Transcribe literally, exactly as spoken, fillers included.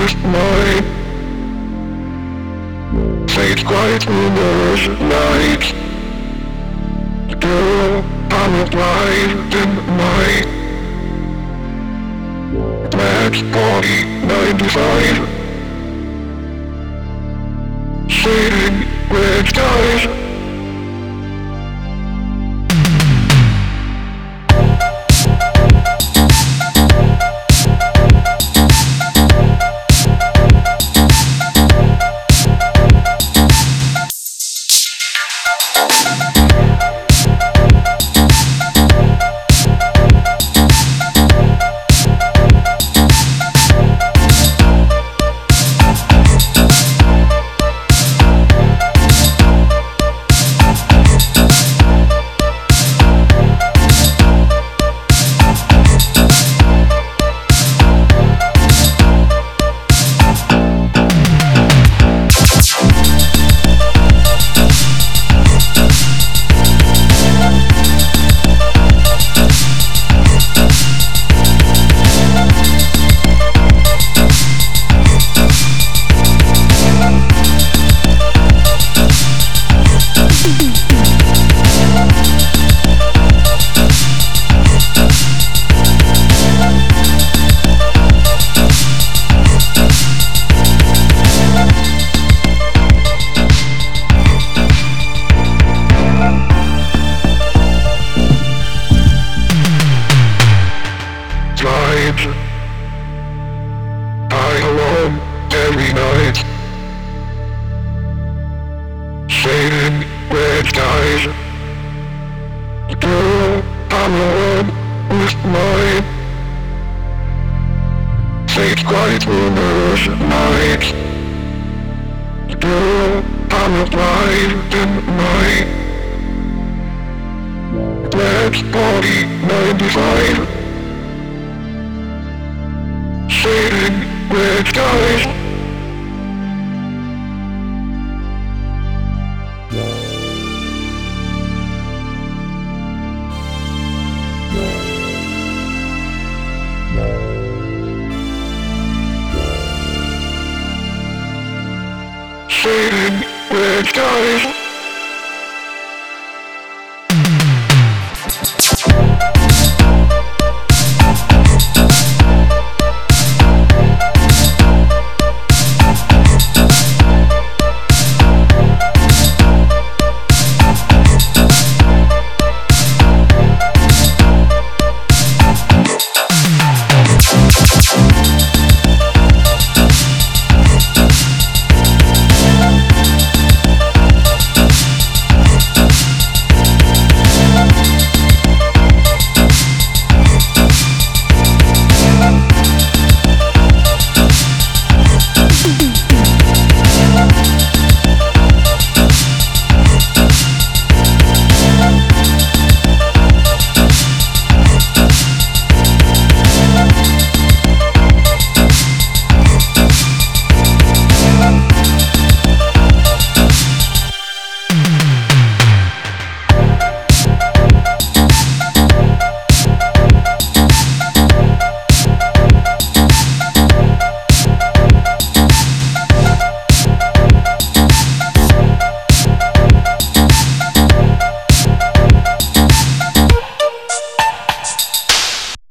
who's mine. Fate quiet rumors at night. The girl I'm alive in the night. Max Party ninety-five. Shading red skies. Vibes. I alone every night. Shading red skies. The girl I'm alone with mine. Fate quiet rumors at night. The girl I'm alive in the night. Max Party ninety-five. Shading red skies. Shading red skies.